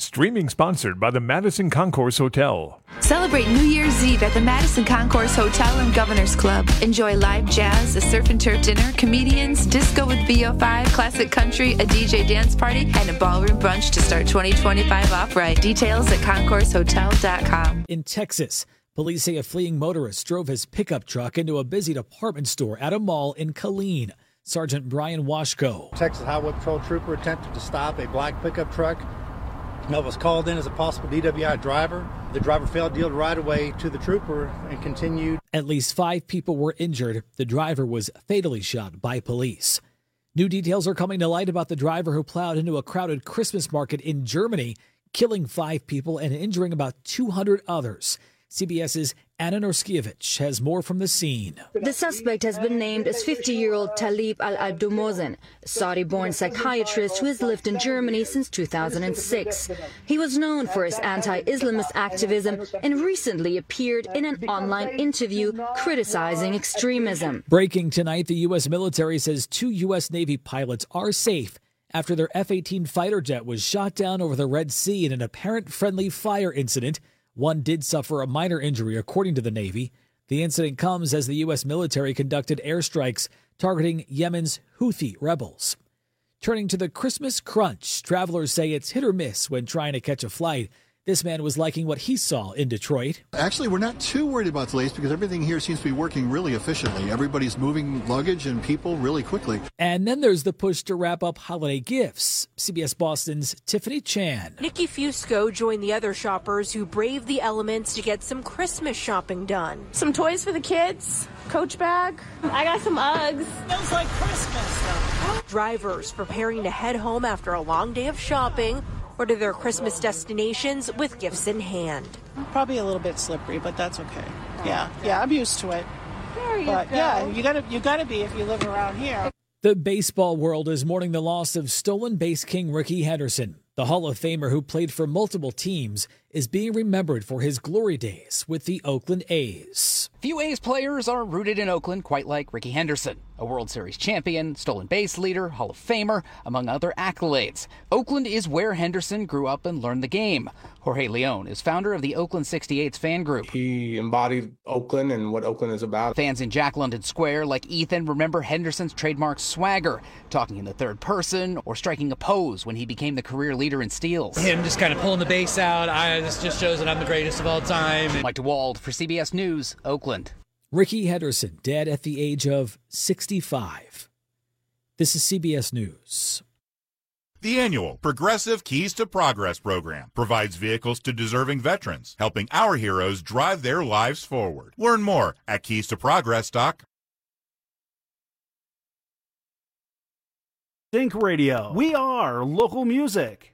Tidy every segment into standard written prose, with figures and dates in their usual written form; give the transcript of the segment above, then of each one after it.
Streaming sponsored by the Madison Concourse Hotel. Celebrate New Year's Eve at the Madison Concourse Hotel and Governor's Club. Enjoy live jazz, a surf and turf dinner, comedians, disco with VO5, classic country, a DJ dance party, and a ballroom brunch to start 2025 off right. Details at concoursehotel.com. In Texas, police say a fleeing motorist drove his pickup truck into a busy department store at a mall in Killeen. Sergeant Brian Washko. Texas Highway Patrol trooper attempted to stop a black pickup truck that was called in as a possible DWI driver. The driver failed to yield right away to the trooper and continued. At least 5 people were injured. The driver was fatally shot by police. New details are coming to light about the driver who plowed into a crowded Christmas market in Germany, killing 5 people and injuring about 200 others. CBS's Anna Norskiewicz has more from the scene. The suspect has been named as 50-year-old Talib al-Abdoumozen, a Saudi-born psychiatrist who has lived in Germany since 2006. He was known for his anti-Islamist activism and recently appeared in an online interview criticizing extremism. Breaking tonight, the U.S. military says 2 U.S. Navy pilots are safe after their F-18 fighter jet was shot down over the Red Sea in an apparent friendly fire incident. One did suffer a minor injury, according to the Navy. The incident comes as the U.S. military conducted airstrikes targeting Yemen's Houthi rebels. Turning to the Christmas crunch, travelers say it's hit or miss when trying to catch a flight. This man was liking what he saw in Detroit. Actually, we're not too worried about delays because everything here seems to be working really efficiently. Everybody's moving luggage and people really quickly. And then there's the push to wrap up holiday gifts. CBS Boston's Tiffany Chan. Nikki Fusco joined the other shoppers who braved the elements to get some Christmas shopping done. Some toys for the kids, Coach bag. I got some Uggs. Smells like Christmas, though. Drivers preparing to head home after a long day of shopping or to their Christmas destinations with gifts in hand. Probably a little bit slippery, but that's okay. Yeah, I'm used to it. There you but go. Yeah, you gotta be if you live around here. The baseball world is mourning the loss of stolen base king Rickey Henderson. The Hall of Famer who played for multiple teams is being remembered for his glory days with the Oakland A's. Few A's players are rooted in Oakland quite like Rickey Henderson, a World Series champion, stolen base leader, Hall of Famer, among other accolades. Oakland is where Henderson grew up and learned the game. Jorge Leon is founder of the Oakland 68's fan group. He embodied Oakland and what Oakland is about. Fans in Jack London Square, like Ethan, remember Henderson's trademark swagger, talking in the third person or striking a pose when he became the career leader in steals. Him just kind of pulling the base out. This just shows that I'm the greatest of all time. Mike DeWald for CBS News, Oakland. Rickey Henderson, dead at the age of 65. This is CBS News. The annual Progressive Keys to Progress program provides vehicles to deserving veterans, helping our heroes drive their lives forward. Learn more at keystoprogress.com. Think Radio. We are local music.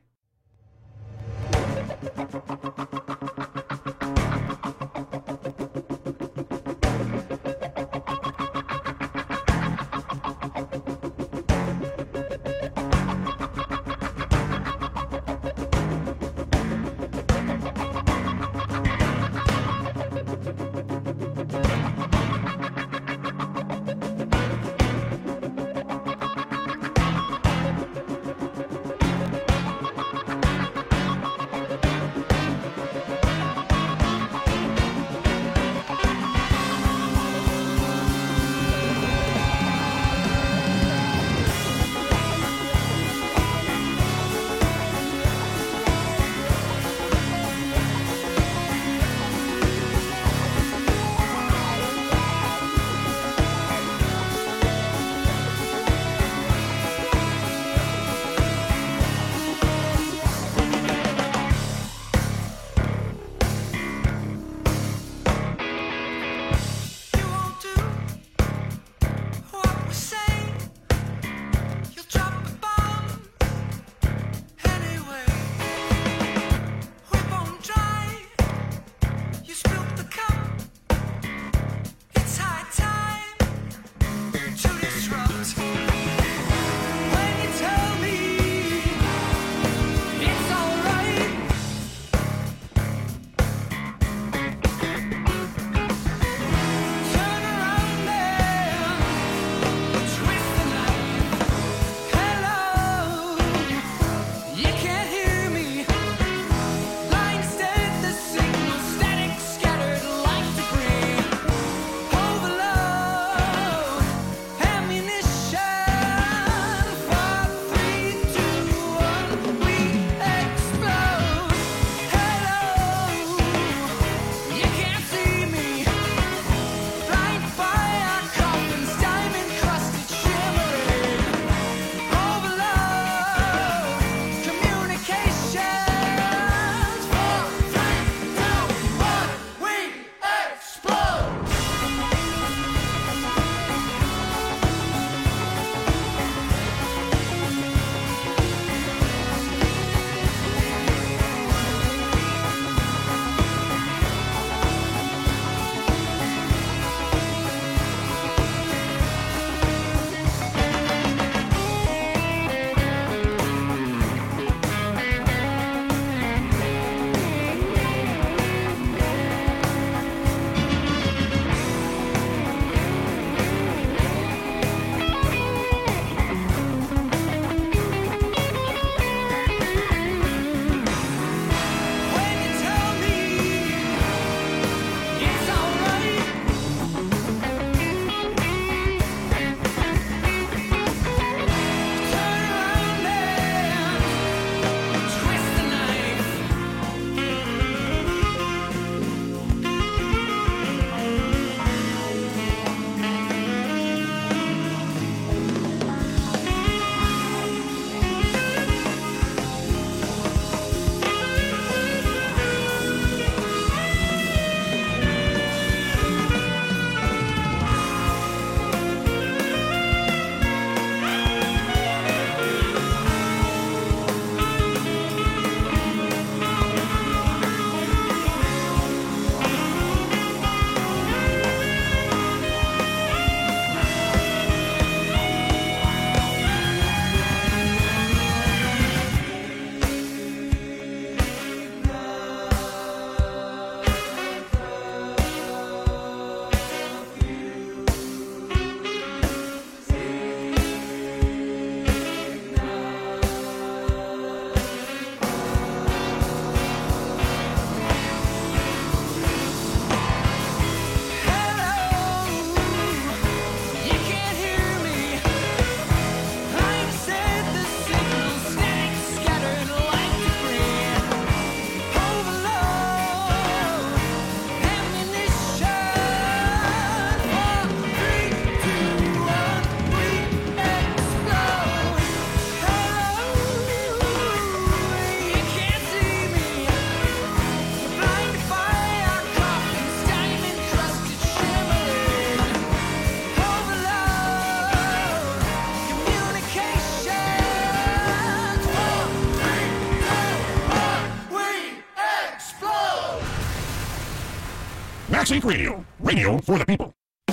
Max Inc. Radio. Radio for the people.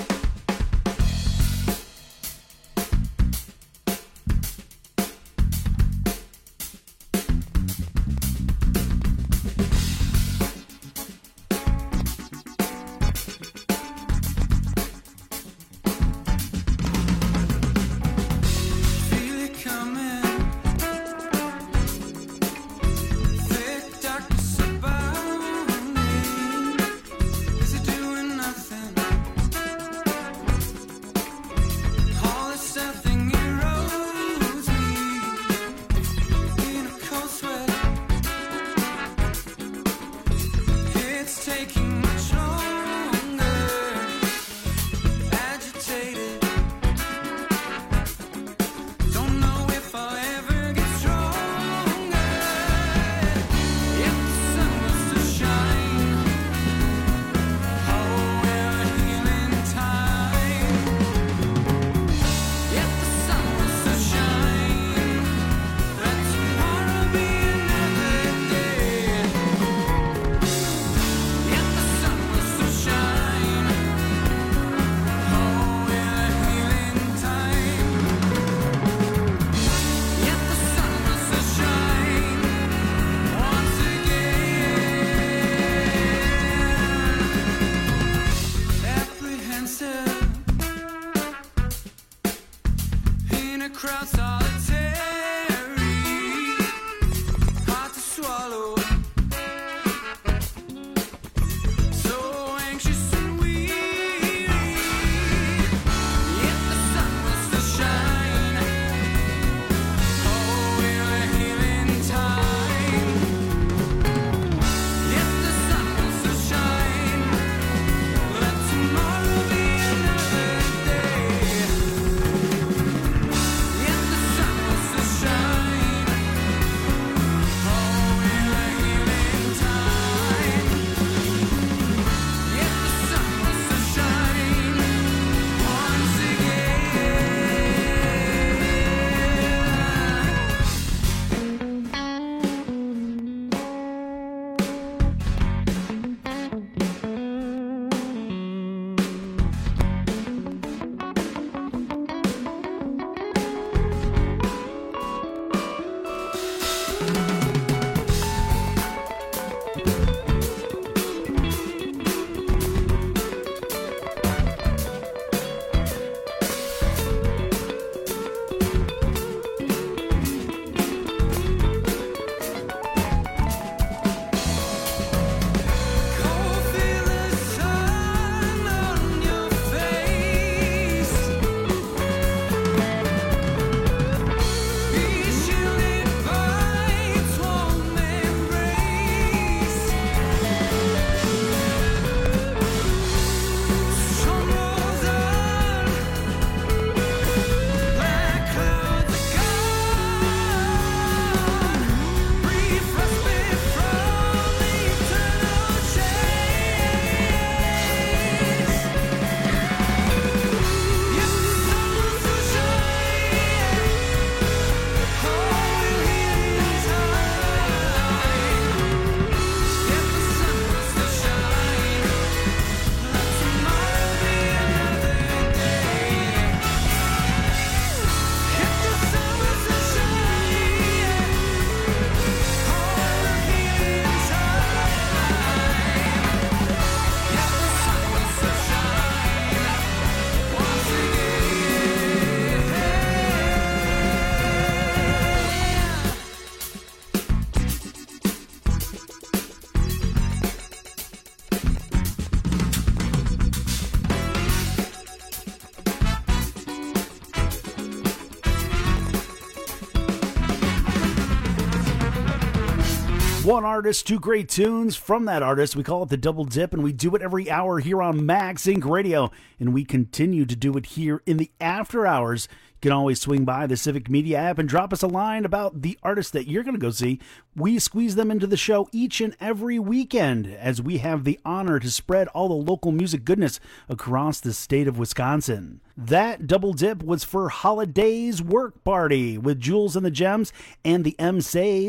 One artist, two great tunes from that artist. We call it the Double Dip, and we do it every hour here on Max Inc. Radio, and we continue to do it here in the after hours. You can always swing by the Civic Media app and drop us a line about the artist that you're going to go see. We squeeze them into the show each and every weekend, as we have the honor to spread all the local music goodness across the state of Wisconsin. That Double Dip was for Holiday's Work Party with Jules and the Gems and the MCs.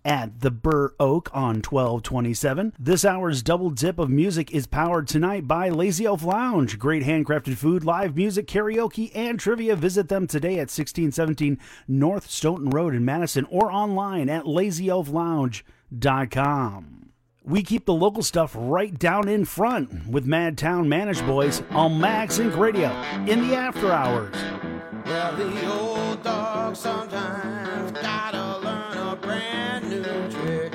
at the Burr Oak on 1227. This hour's double dip of music is powered tonight by Lazy Elf Lounge. Great handcrafted food, live music, karaoke, and trivia. Visit them today at 1617 North Stoughton Road in Madison or online at lazyelflounge.com. We keep the local stuff right down in front with Madtown Managed Boys on Max Inc. Radio in the after hours. Well, the old dog sometimes gotta learn a brand new trick.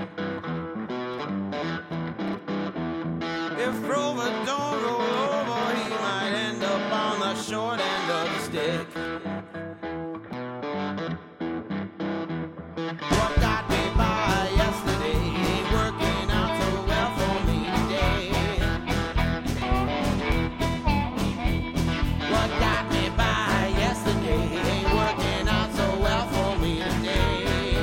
If Rover don't roll over, he might end up on the short end of the stick. What got me by yesterday ain't working out so well for me today. What got me by yesterday ain't working out so well for me today.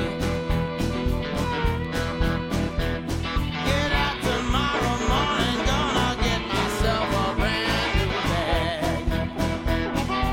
Get out tomorrow morning, gonna get myself a brand new bag.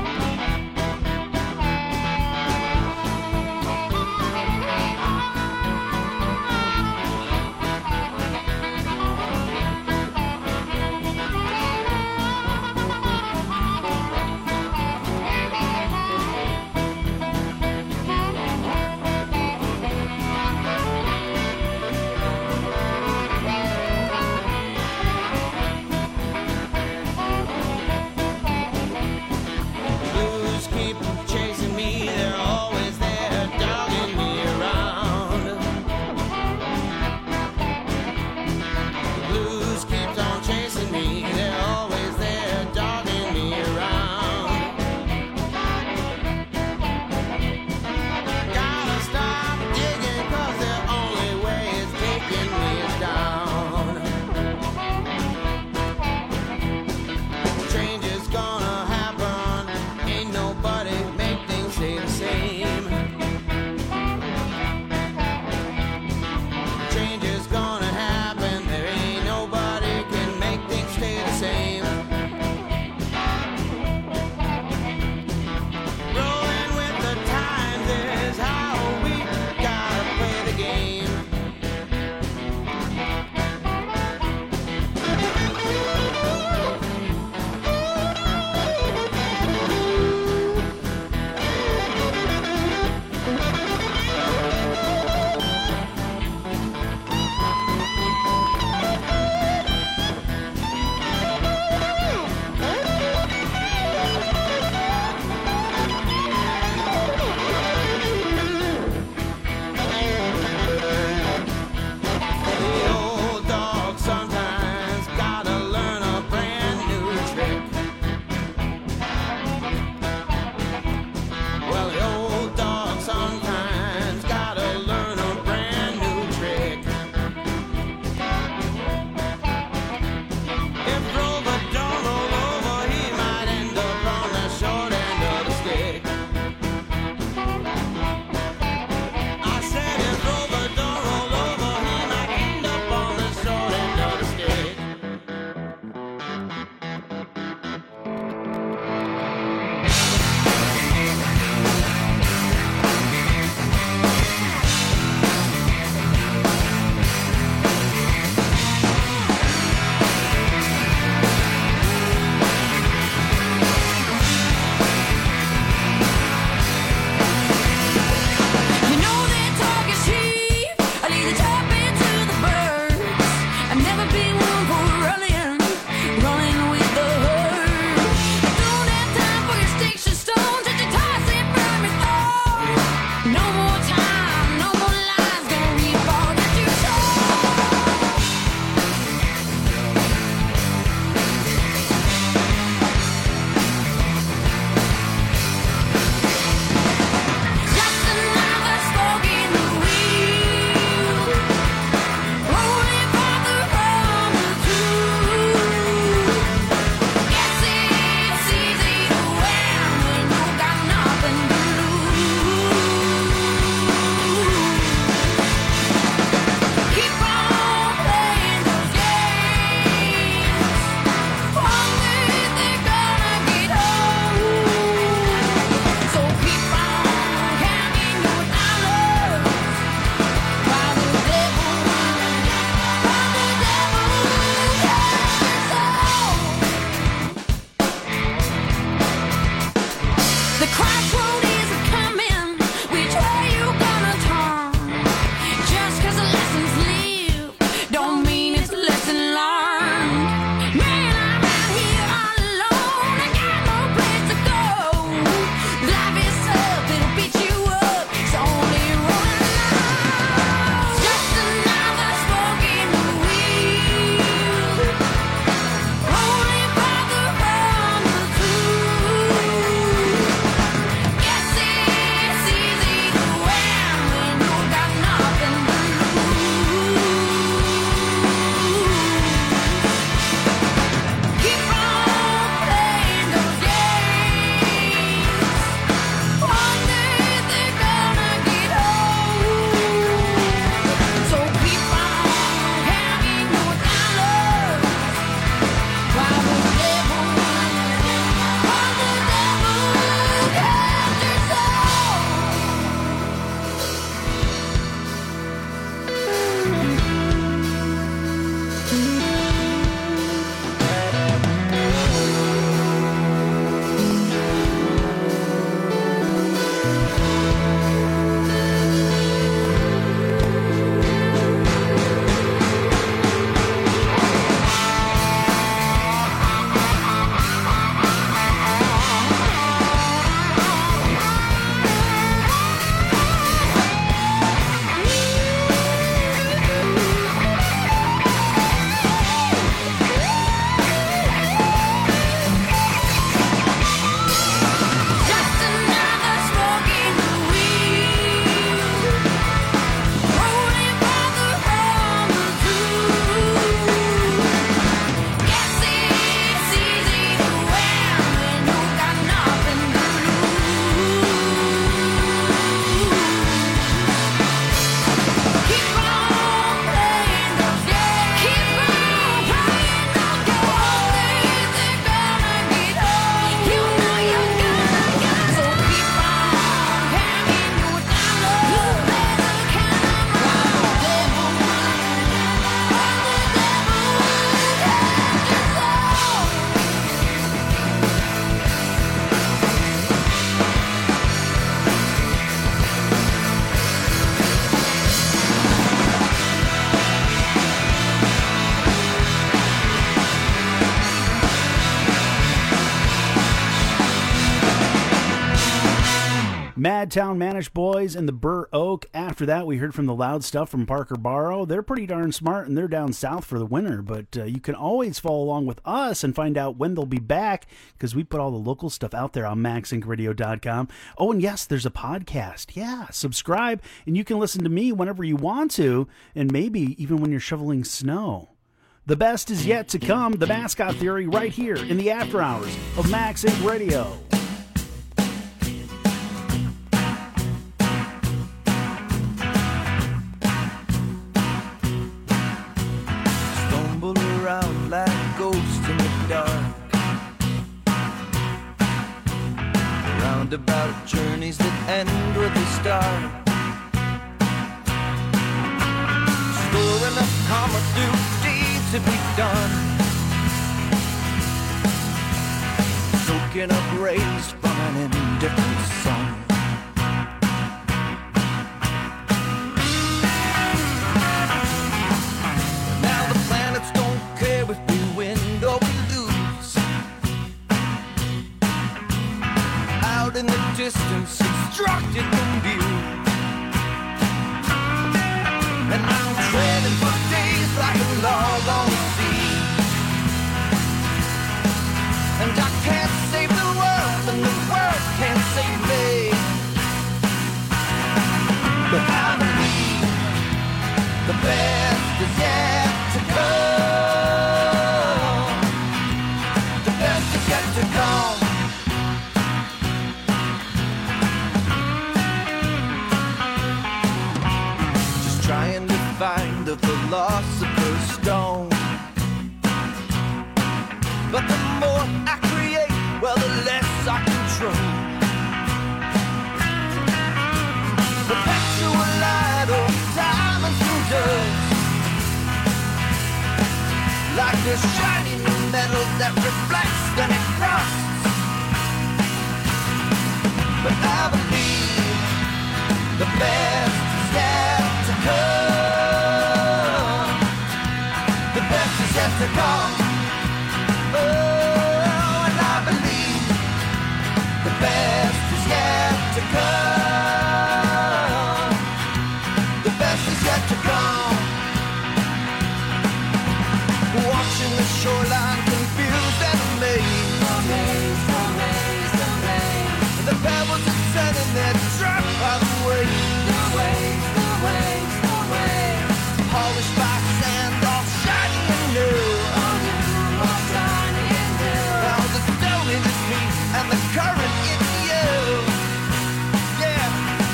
Madtown Manish Boys and the Burr Oak. After that, we heard from the Loud Stuff from Parker Barrow. They're pretty darn smart, and they're down south for the winter, but you can always follow along with us and find out when they'll be back, because we put all the local stuff out there on MaxIncRadio.com. Oh, and yes, there's a podcast. Yeah, subscribe, and you can listen to me whenever you want to, and maybe even when you're shoveling snow. The best is yet to come. The Mascot Theory right here in the after hours of Max Inc. Radio. Stumble around like ghosts in the dark, roundabout journeys that end with a start. Storing up karma through deeds that we've done, soaking up rays from an indifferent sun. Now the planets don't care if we win or we lose. Out in the distance, obstructed from view. And I'm treading for days like a log on the sea. And I can't save the world, and the world can't save me. But I believe the best is yet to come. The best is yet to come. Trying to find the philosopher's stone. But the more I create, well, the less I control. Perpetual light of diamonds and dust, like a shiny new metal that reflects then it rusts. But I believe the best is yet to come. The best is yet to come. Oh, and I believe the best is yet to come. The best is yet to come. Watching the shoreline confused and amazed. Amazed, amazed, amazed. The pebbles are setting their trap by the waves. Polished by sand, all shiny and new. All shiny and new. Now the stone is me and the current is you. Yeah.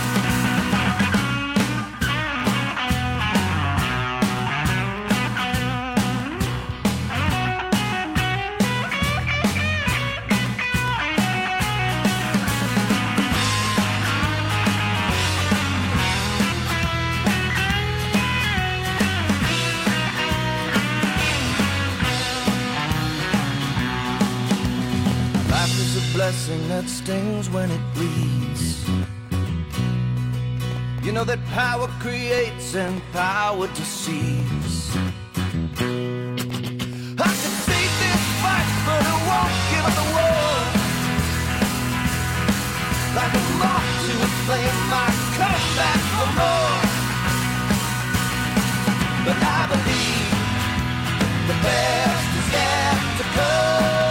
Blessing that stings when it bleeds. You know that power creates and power deceives. I can see this fight, but I won't give up the war. Like a moth to a flame, I come back for more. But I believe the best is yet to come.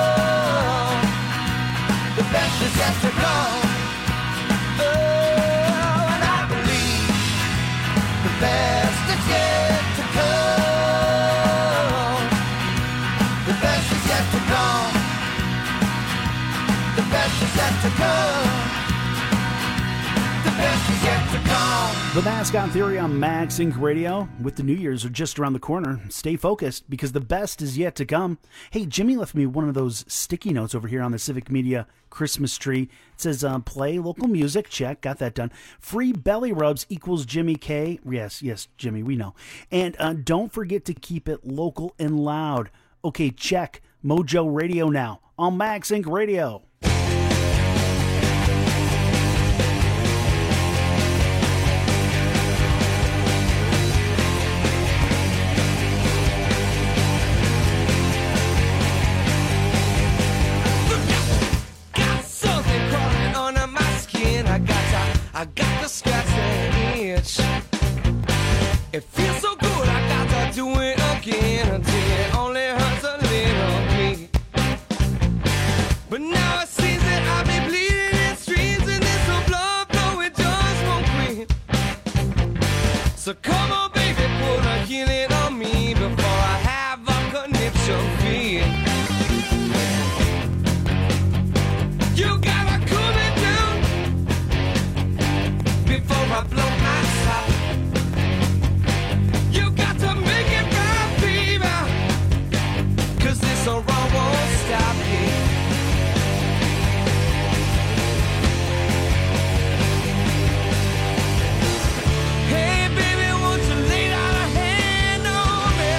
The best is yet to come. Oh, and I believe the best is yet to come. The best is yet to come. The best is yet to come. The best is yet to come. The Mascot Theory on Max Inc. Radio. With the New Year's are just around the corner, stay focused because the best is yet to come. Hey, Jimmy left me one of those sticky notes over here on the Civic Media Christmas tree. It says, play local music. Check. Got that done. Free belly rubs equals Jimmy K. Yes, Jimmy, we know. And don't forget to keep it local and loud. Okay, check. Mojo Radio now on Max Inc. Radio. I got It feels so good, I got to do it again until it only hurts a little bit. But now it seems that I've been bleeding in streams and this old blood flow, it just won't quit. So come on, baby, put a healing on me before I have a conniption fit. You gotta cool me down before I blow my top. You got to make it right, baby, 'cause this wrong won't stop here. Hey, baby, won't you lay down a hand on me?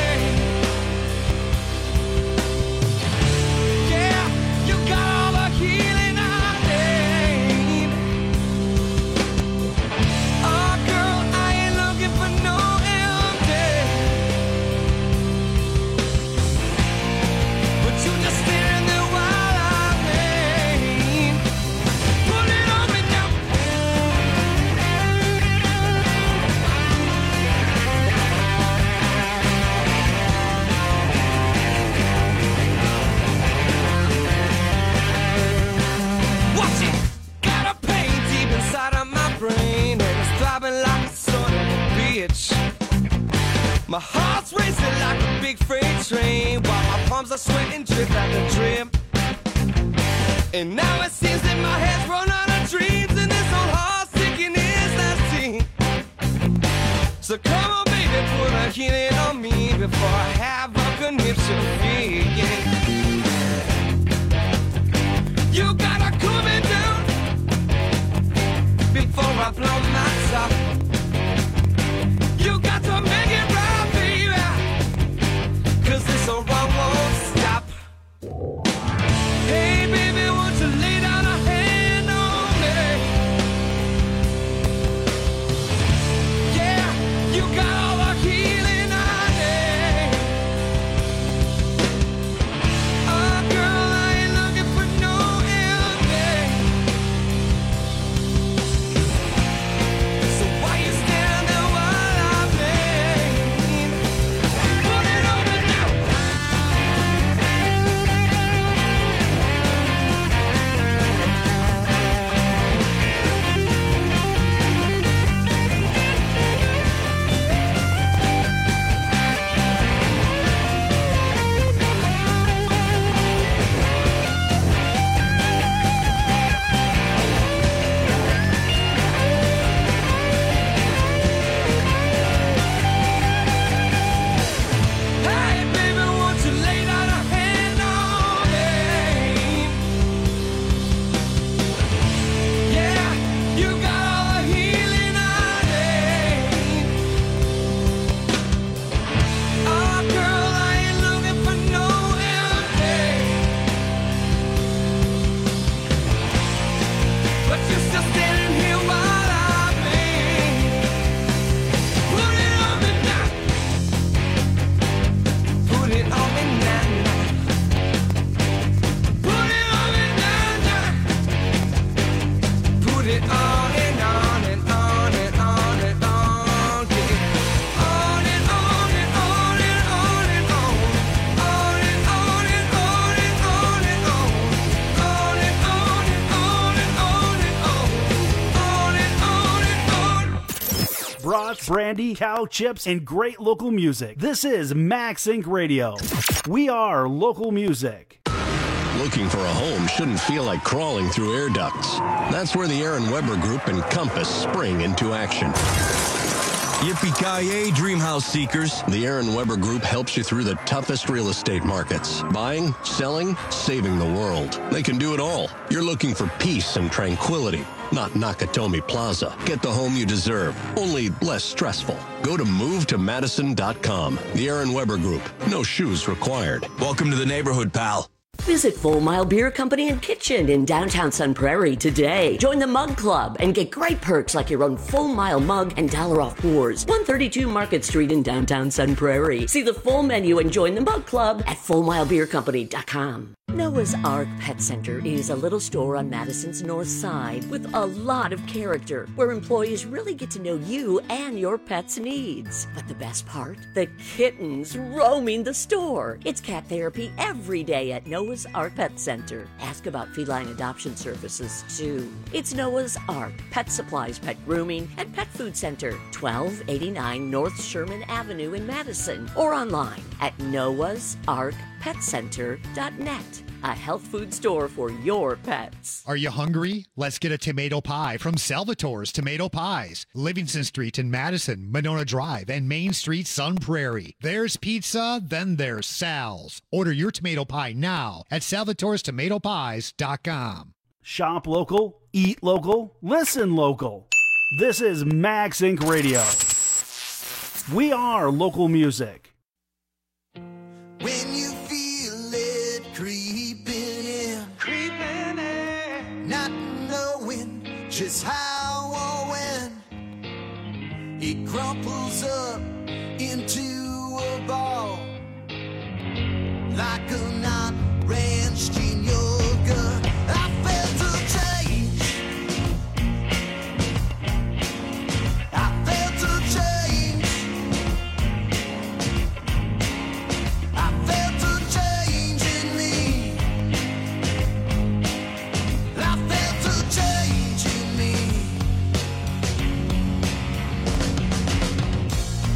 Yeah, you got all the healing I need. Oh, girl, I ain't looking for no empty, but you just standing there while I rain. Put it on me now. Watch it! Got a pain deep inside of my brain, and it's throbbing like a son of a bitch. My heart's racing like a big freight train, while my palms are sweating drip after drip. And now it seems that my head's run out of dreams, and this old heart's sinking is last scene. So come on, baby, put a healing on me before I have a conniption fit. Yeah. You gotta cool me down before I blow my top. You got to make it right, baby, 'cause this wrong won't stop. Hey, baby, won't you lay down a hand on me? Yeah, you got all the healing I need. Oh, girl, I ain't looking for no empty. So why you stand there while I bleed? Put it on me now. Hey, baby, won't you lay down a hand on me? Yeah, you got all the healing I need. Oh, girl, I ain't looking for no empty, but you're still standing here while I bleed. Put it on me now. Put it on me now, now. Put it on me now, now. Put it on and on and on and on and on, yeah. On and on and on and on and on. On and on and on and on and on. On and on and on and on and on. On and on and on. Brats, brandy, cow chips, and great local music. This is Max Inc. Radio. We are local music. Looking for a home shouldn't feel like crawling through air ducts. That's where the Aaron Weber Group and Compass spring into action. Yippee-ki-yay, dream house seekers. The Aaron Weber Group helps you through the toughest real estate markets. Buying, selling, saving the world. They can do it all. You're looking for peace and tranquility, not Nakatomi Plaza. Get the home you deserve, only less stressful. Go to movetomadison.com. The Aaron Weber Group. No shoes required. Welcome to the neighborhood, pal. Visit Full Mile Beer Company and Kitchen in downtown Sun Prairie today. Join the Mug Club and get great perks like your own Full Mile mug and $1 off pours. 132 Market Street in downtown Sun Prairie. See the full menu and join the Mug Club at FullMileBeerCompany.com. Noah's Ark Pet Center is a little store on Madison's north side with a lot of character, where employees really get to know you and your pet's needs. But the best part? The kittens roaming the store. It's cat therapy every day at Noah's Ark Pet Center. Ask about feline adoption services, too. It's Noah's Ark Pet Supplies, Pet Grooming, and Pet Food Center, 1289 North Sherman Avenue in Madison, or online at noahsarkpetcenter.net. A health food store for your pets. Are you hungry? Let's get a tomato pie from Salvatore's Tomato Pies. Livingston Street in Madison, Monona Drive, and Main Street, Sun Prairie. There's pizza, then there's Sal's. Order your tomato pie now at salvatorestomatopies.com. Shop local, eat local, listen local. This is Max Inc. Radio. We are local music. When you feel it creeping in, not knowing just how or when, it crumples up into a ball, like a knot wrenched in your gut. I felt a change. I felt a change. I felt a change in me. I felt a change in me.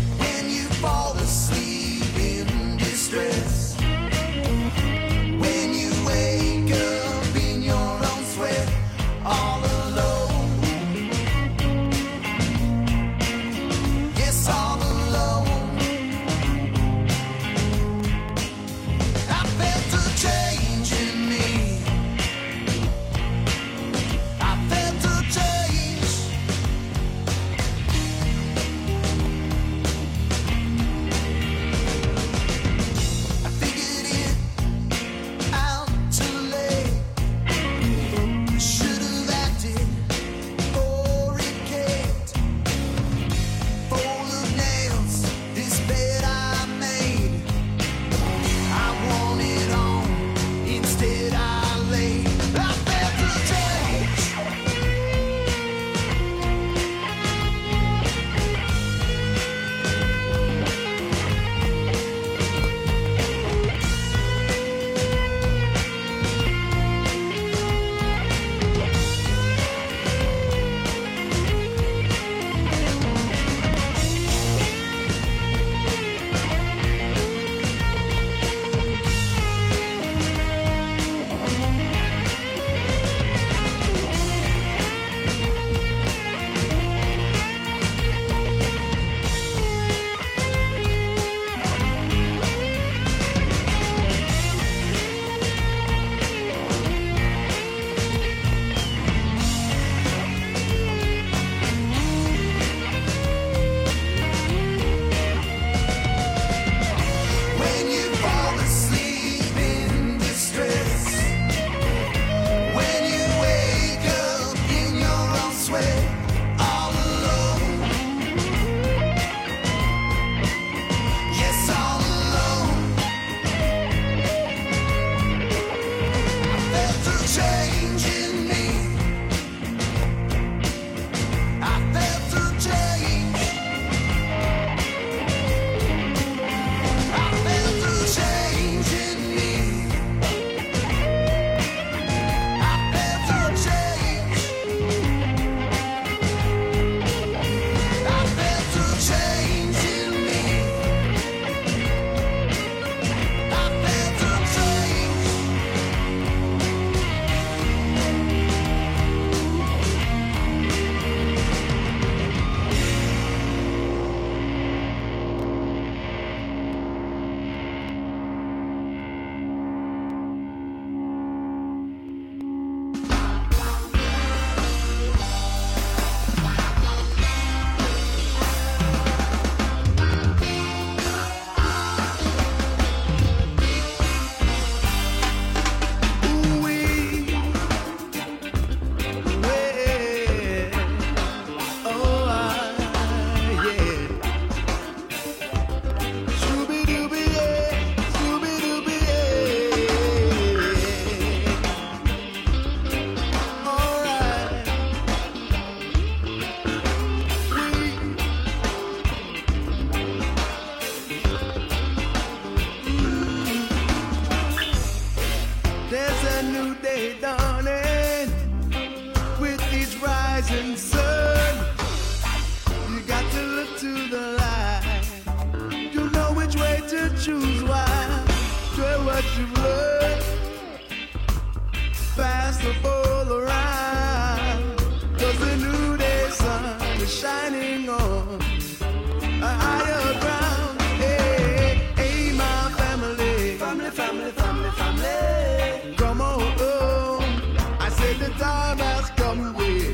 choose wisely. Enjoy what you've learned. Pass the ball around. 'Cause the new day sun is shining on a higher ground. Hey, hey, my family. Family, family, family, family. Come on home. I said the time has come,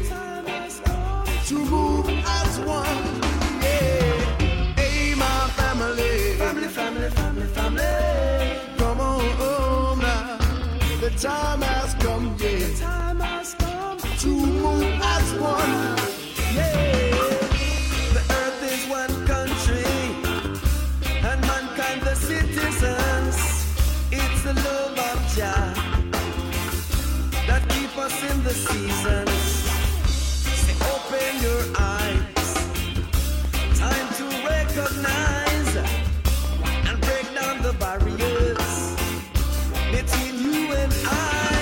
to move as one. Yeah. Hey, my family. Family, family, family, family. Come on home now. The time has come, yeah. The time has come to move as one. Yeah. The earth is one country, and mankind the citizens. It's the love of Jah that keep us in the seasons. Say, open your eyes. Time to recognize and break down the barriers between you and I.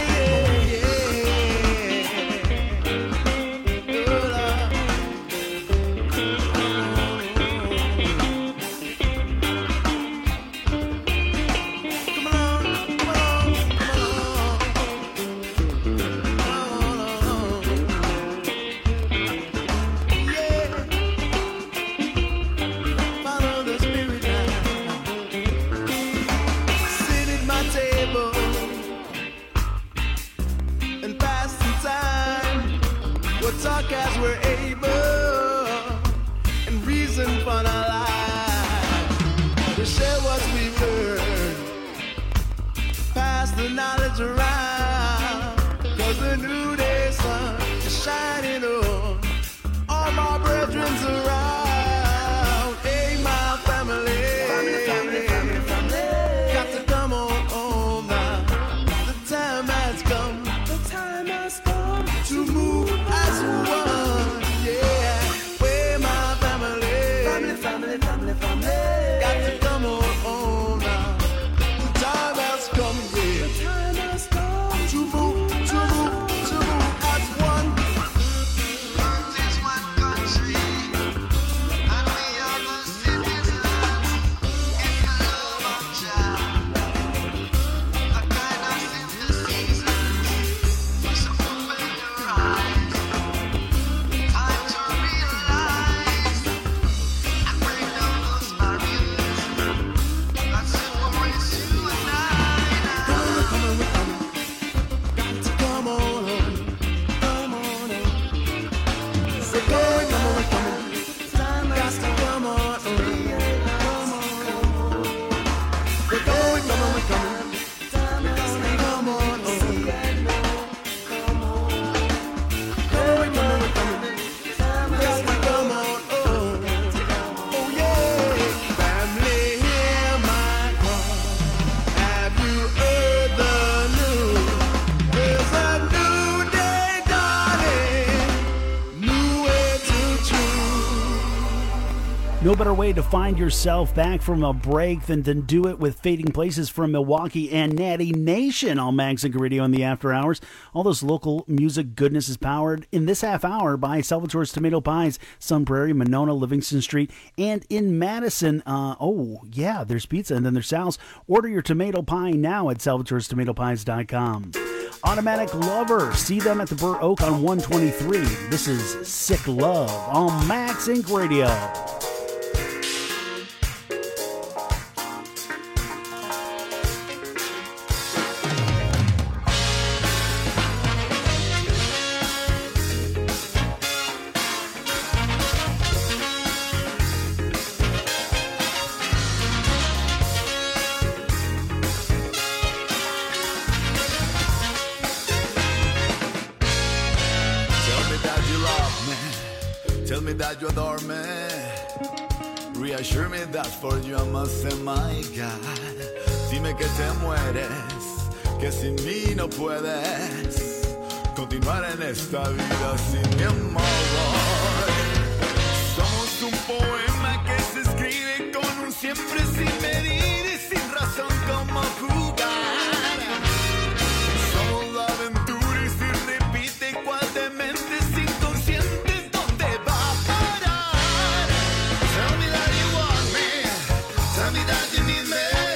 Talk as we're able and reason for our lives. To share what we've learned, pass the knowledge around. 'Cause the new day sun is shining on all my brethrens around. Hey, my family. Family, family, family, family. Got to come on home now. The time has come. The time has come to move as one, yeah. We're my family. Family, family, family, family. Got to come on home now. The time has come, yeah. The time has come to move, to move, to move as one. Earth is one country, and we are the citizens. It's the love of Jah that guide us in the seasons. So open your eyes. Time to realize and break down those barriers that separate you and I. Come on, come on, come on. Got to come on home. Come on home. Say, come on, come on, come on. Got to come on home. Come on home. Say, come on, come on, come on. Come on home. Come on, come on, come on. Got to come on home. Oh yeah, family, hear my call. Have you heard the news? There's a new day dawning, new way to choose. No better way to find yourself back from a break than to do it with Fading Places from Milwaukee and Natty Nation on Magazine Radio in the after hours. All those local music goodness is powered in this half hour by Salvatore's Tomato Pies, Sun Prairie, Monona, Livingston Street, and in Madison. There's pizza and then there's Sal's. Order your tomato pie now at salvatorestomatopies.com. Automatic Lover, see them at the Burr Oak on 123. This is Sick Love on Max Inc. Radio. Tell me that you adore me. Reassure me that for you I must say my God. Dime que te mueres, que sin mí no puedes continuar en esta vida sin mi amor. Somos un poema que se escribe con un siempre sin medir y sin razón como jugar. Somos la aventura y si repite igual de mentes inconscientes, ¿dónde va a parar? Tell me that you want me, tell me that you need me.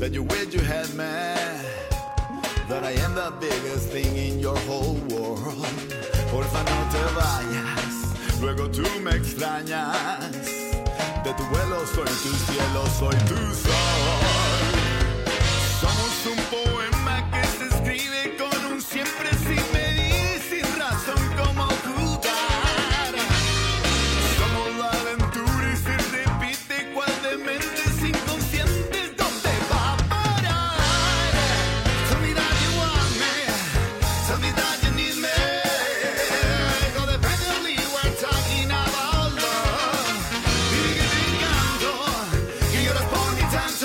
that you wish you had me, that I am the biggest thing in your whole world. Porfa no te vayas, luego tú me extrañas. De tu vuelo soy tu cielo, soy tu sol. Somos un poema que se escribe con un siempre sin medir, sin razón como jugar. Somos la aventura y se repite cual dementes inconscientes. ¿Dónde va a parar? Tell me that you want me, tell me that you need me. Codependently we're talking about love. Dime que te encanto, que lloras por mi tanto.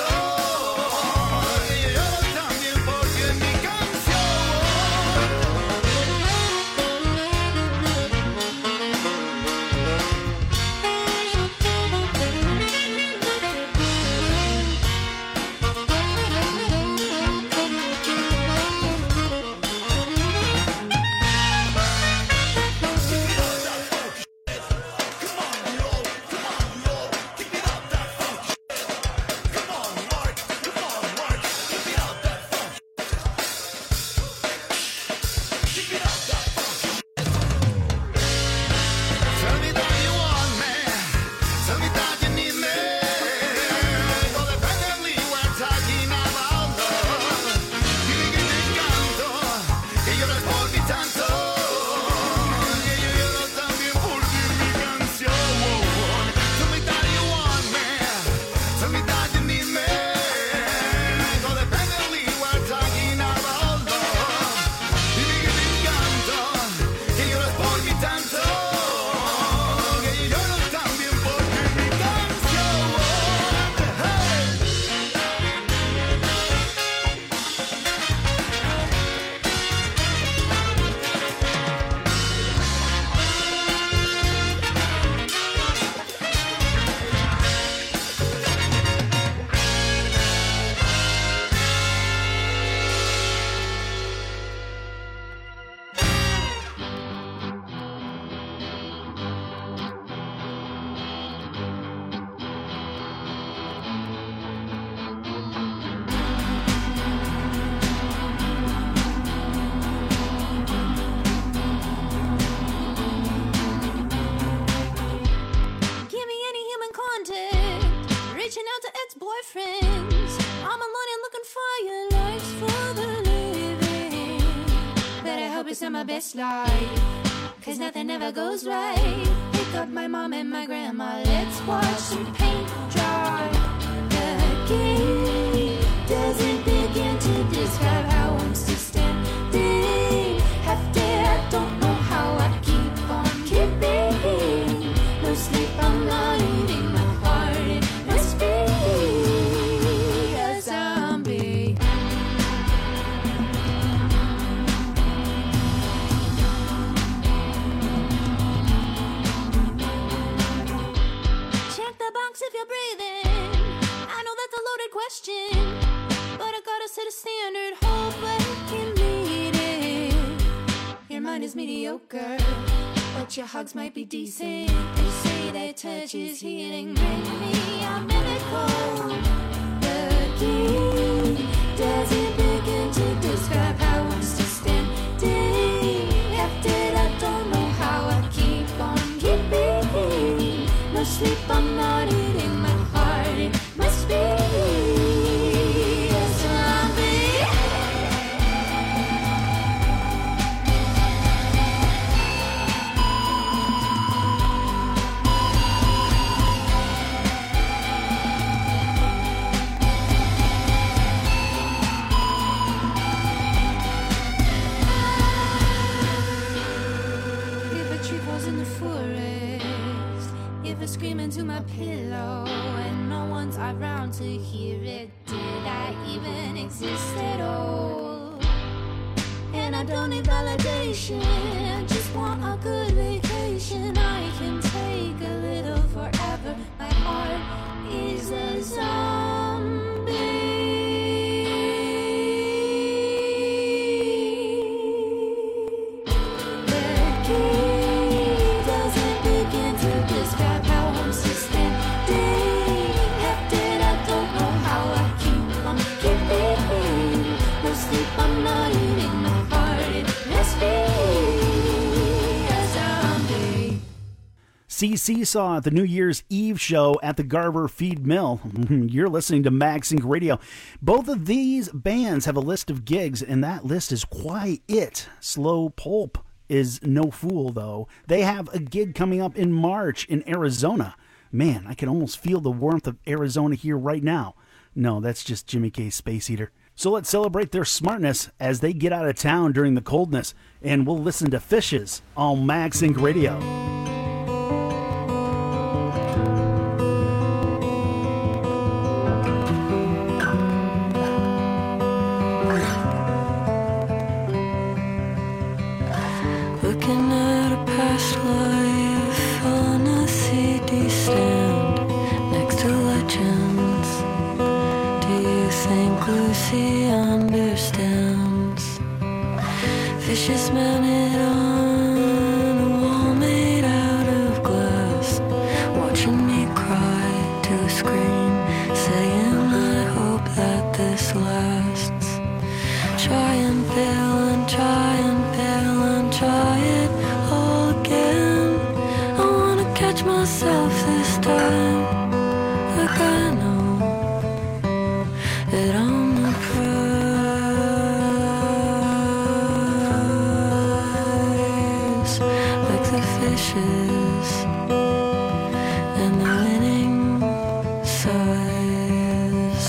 My best life, 'cause nothing ever goes right. Pick up my mom and my grandma, let's watch some paint dry. The game doesn't begin to describe how I'm still standing. After I don't know how I keep on keeping. No sleep, I'm not eating my heart. It must be a zombie. If you're breathing, I know that's a loaded question, but I gotta set a standard, hope I can meet it. Your mind is mediocre, but your hugs might be decent. They say that touch is healing, bring me a miracle. The game doesn't begin to describe how I'm still standing. After I don't know how I keep on keeping. No sleep, I'm not eating my heart. It must be a zombie. If a tree falls in the forest, if I scream into my pillow and no one's around to hear it, did I even exist at all? And I don't need validation, I just want a good vacation. I can take a little forever. My heart is a zombie. After I don't know how I keep on keeping. CC Saw at the New Year's Eve show at the Garver Feed Mill. You're listening to MagSync Radio. Both of these bands have a list of gigs, and that list is quite it. Slow Pulp is no fool, though. They have a gig coming up in March in Arizona. Man, I can almost feel the warmth of Arizona here right now. No, that's just Jimmy K's Space Heater. So let's celebrate their smartness as they get out of town during the coldness, and we'll listen to Fishes on MagSync Radio. Looking at a past life on a CD stand next to legends. Do you think Lucy understands? Fishes mounted on a wall made out of glass, watching me cry to a screen, saying I hope that this lasts. Try and fail and try and fail and try it all again. I wanna catch myself this time, like I know that I'm the prize, like the fishes and the winning size.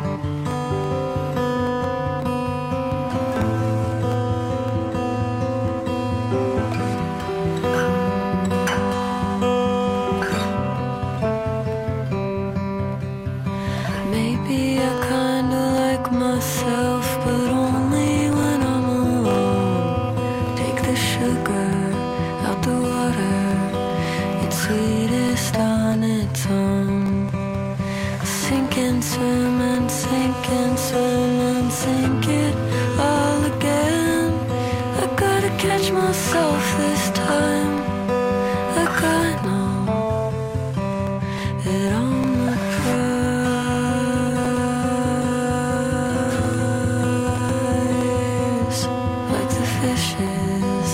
Maybe I kinda like myself, but only when I'm alone. Take the sugar out the water, it's sweetest on its own. Sink and swim and sink and swim and sink it all again. I gotta catch myself this time, like I know that I'm the prize, like the fishes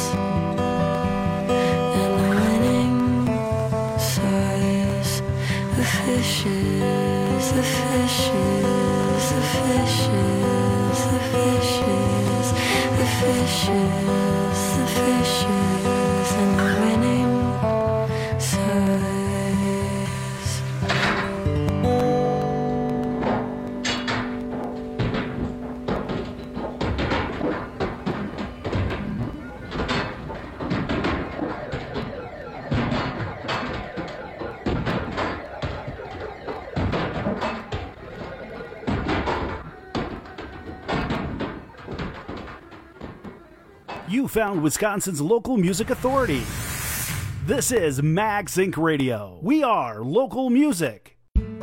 and the winning size. The fishes, the fishes, the fishes, the fishes, the fishes, the fishes and the winning size. You found Wisconsin's local music authority. This is MagSync Radio. We are local music.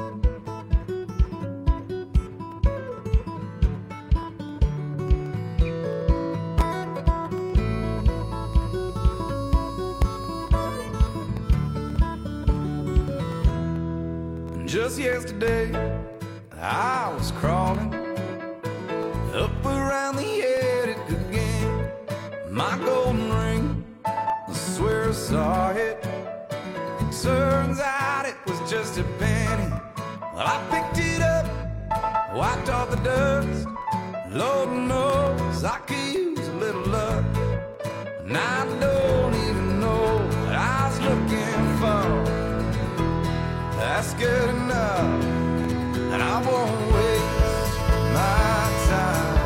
Just yesterday, I was crawling up around the attic again. My golden ring, I swear I saw it. It turns out it was just a penny. Well, I picked it up, wiped off the dust. Lord knows I could use a little luck. And I don't even know what I was looking for. That's good enough, and I won't waste my time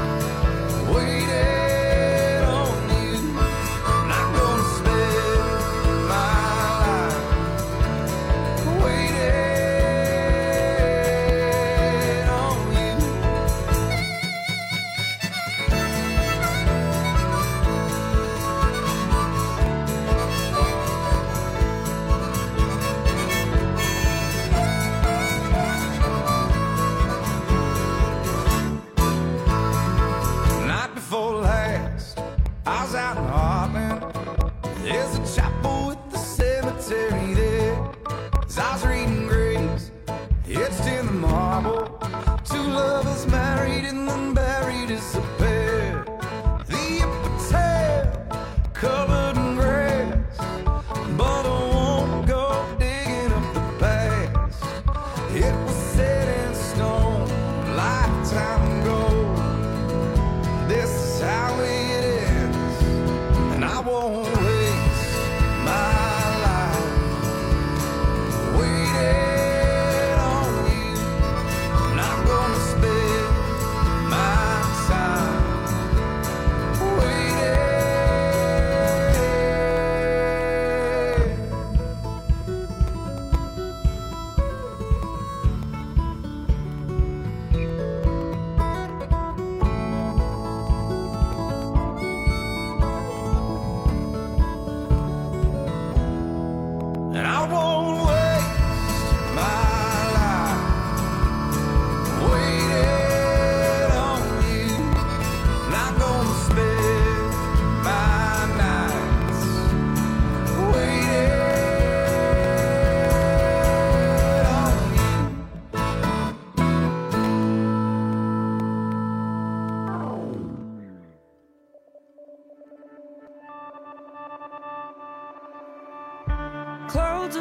waiting on you. I'm not gonna spend my life waiting on you.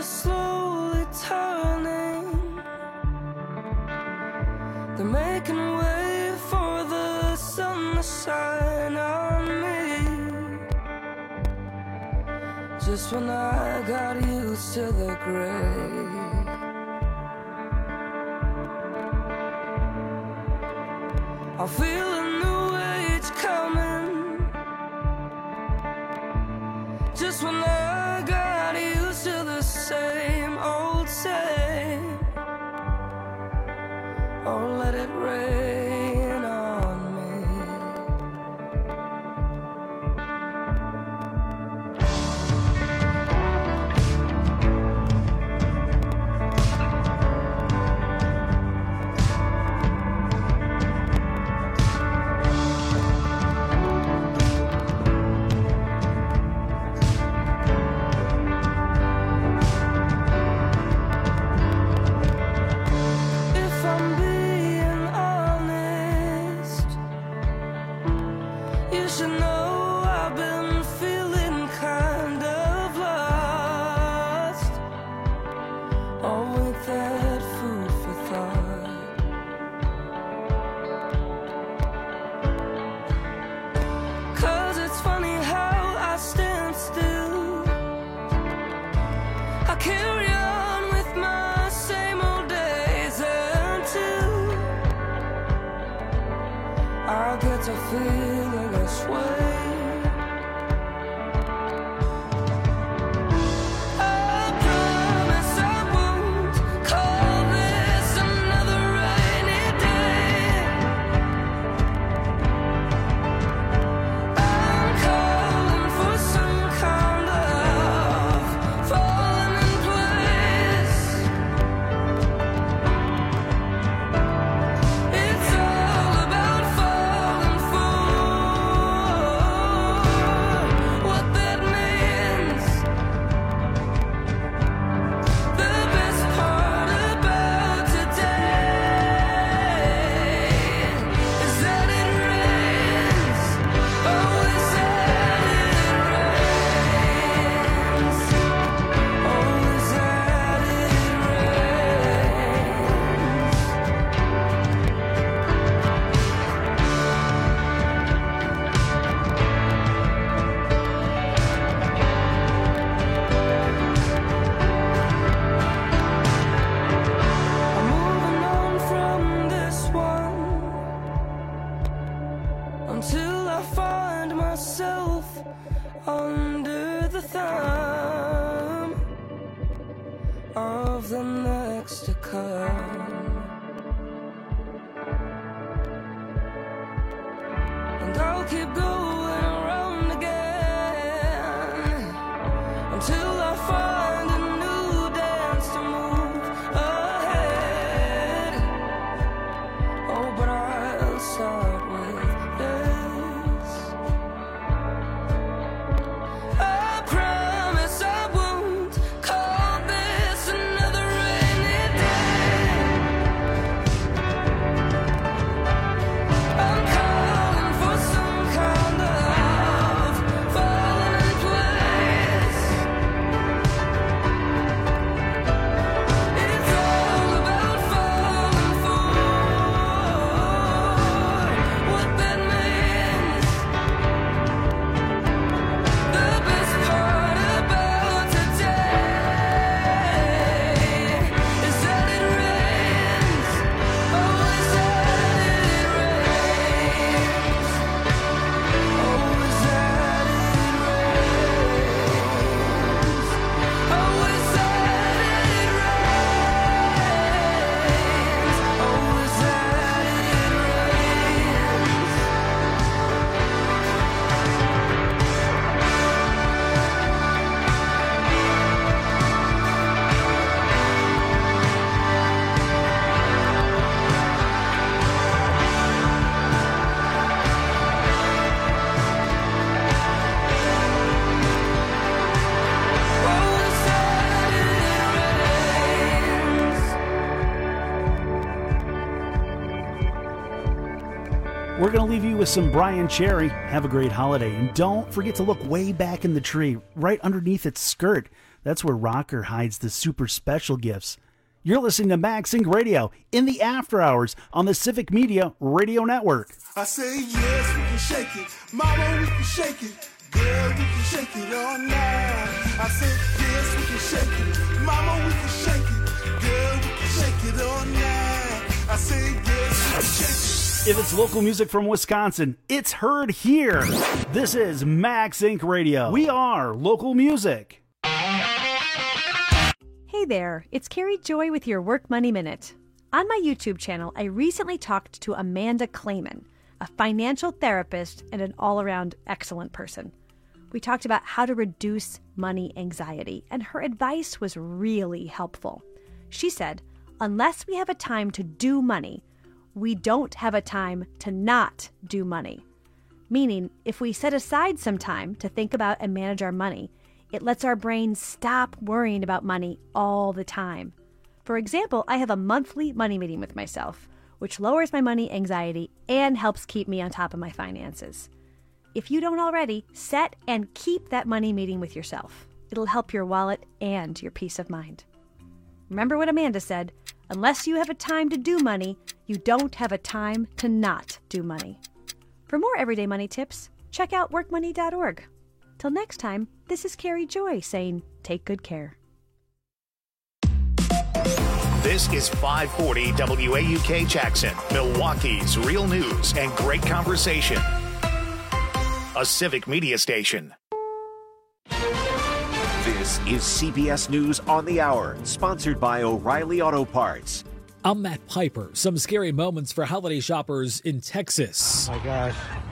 is slowly turning. They're making way for the sun to shine on me. Just when I got used to the gray. I feel a new age coming. Just when I got used to the same old same. Oh, let it rain on me. If I'm being honest, you should know I've been feeling kind of lost. Oh, with that food for thought. 'Cause it's funny how I stand still. I carry on with my same old days until I get to feeling this way. I promise I won't call this another rainy day. I'm calling for some kind of falling in place. It's all about falling for what that means. The best part about today is that it rains. Oh, is that it rains. Oh, is that it I'm moving on from this one until I find myself under the thumb of the next to come. And I'll keep going around again until I find a new dance to move ahead. Oh, but I'll start with this. I promise I won't call this another rainy day. I'm calling for some kind of falling in place. It's all about falling for what that means. The best part about today is that it rains. Oh, is that it rains. Oh, is that it rains. Oh, is that it rains. Oh, is that We're going to leave you with some Brian Cherry. Have a great holiday. And don't forget to look way back in the tree, right underneath its skirt. That's where Rocker hides the super special gifts. You're listening to MagSync Radio in the After Hours on the Civic Media Radio Network. I say yes, we can shake it. Mama, we can shake it. Girl, we can shake it all night. I said yes, we can shake it. Mama, we can shake it. Girl, we can shake it all night. I say yes, we can shake it. If it's local music from Wisconsin, it's heard here. This is MagSync Radio. We are local music. Hey there, it's Carrie Joy with your Work Money Minute. On my YouTube channel, I recently talked to Amanda Clayman, a financial therapist and an all-around excellent person. We talked about how to reduce money anxiety, and her advice was really helpful. She said, unless we have a time to do money, we don't have a time to not do money. Meaning, if we set aside some time to think about and manage our money, it lets our brain stop worrying about money all the time. For example, I have a monthly money meeting with myself, which lowers my money anxiety and helps keep me on top of my finances. If you don't already, set and keep that money meeting with yourself. It'll help your wallet and your peace of mind. Remember what Amanda said, unless you have a time to do money, you don't have a time to not do money. For more everyday money tips, check out workmoney.org. Till next time, this is Carrie Joy saying, take good care. This is 540 WAUK Jackson, Milwaukee's real news and great conversation. A Civic Media station. This is CBS News on the Hour, sponsored by O'Reilly Auto Parts. I'm Matt Piper. Some scary moments for holiday shoppers in Texas. Oh, my gosh.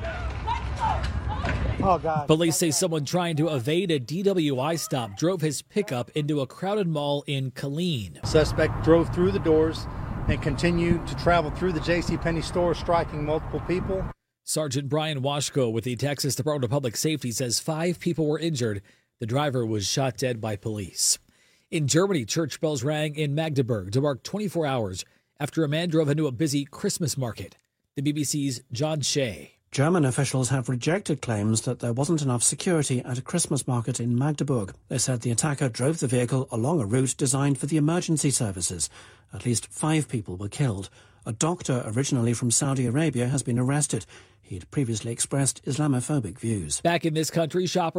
Oh, God. Police say someone trying to evade a DWI stop drove his pickup into a crowded mall in Killeen. Suspect drove through the doors and continued to travel through the JCPenney store, striking multiple people. Sergeant Brian Washko with the Texas Department of Public Safety says 5 people were injured. The driver was shot dead by police. In Germany, church bells rang in Magdeburg to mark 24 hours after a man drove into a busy Christmas market. The BBC's John Shea. German officials have rejected claims that there wasn't enough security at a Christmas market in Magdeburg. They said the attacker drove the vehicle along a route designed for the emergency services. At least 5 people were killed. A doctor originally from Saudi Arabia has been arrested. He'd previously expressed Islamophobic views. Back in this country, shoppers